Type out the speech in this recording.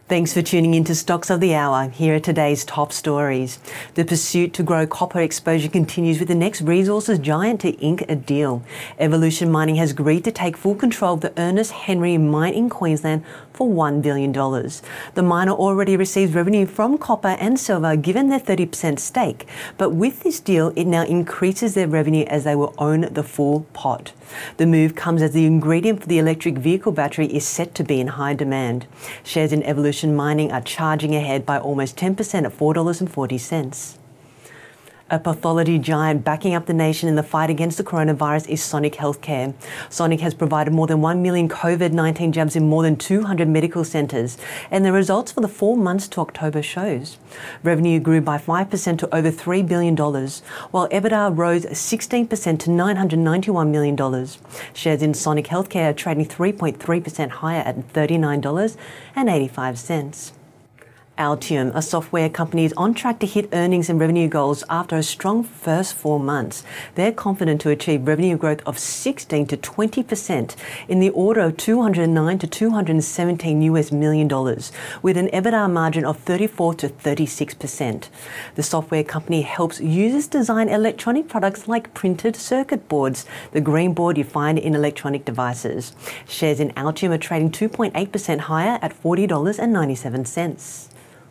Thanks for tuning in to Stocks of the Hour. Here are today's top stories. The pursuit to grow copper exposure continues with the next resources giant to ink a deal. Evolution Mining has agreed to take full control of the Ernest Henry mine in Queensland for $1 billion. The miner already receives revenue from copper and silver given their 30% stake, but with this deal it now increases their revenue as they will own the full pot. The move comes as the ingredient for the electric vehicle battery is set to be in high demand. Shares in Evolution Mining are charging ahead by almost 10% at $4.40. A pathology giant backing up the nation in the fight against the coronavirus is Sonic Healthcare. Sonic has provided more than 1 million COVID-19 jabs in more than 200 medical centres, and the results for the 4 months to October shows. Revenue grew by 5% to over $3 billion, while EBITDA rose 16% to $991 million. Shares in Sonic Healthcare are trading 3.3% higher at $39.85. Altium, a software company, is on track to hit earnings and revenue goals after a strong first 4 months. They're confident to achieve revenue growth of 16 to 20% in the order of $209 to $217 million, with an EBITDA margin of 34 to 36%. The software company helps users design electronic products like printed circuit boards, the green board you find in electronic devices. Shares in Altium are trading 2.8% higher at $40.97.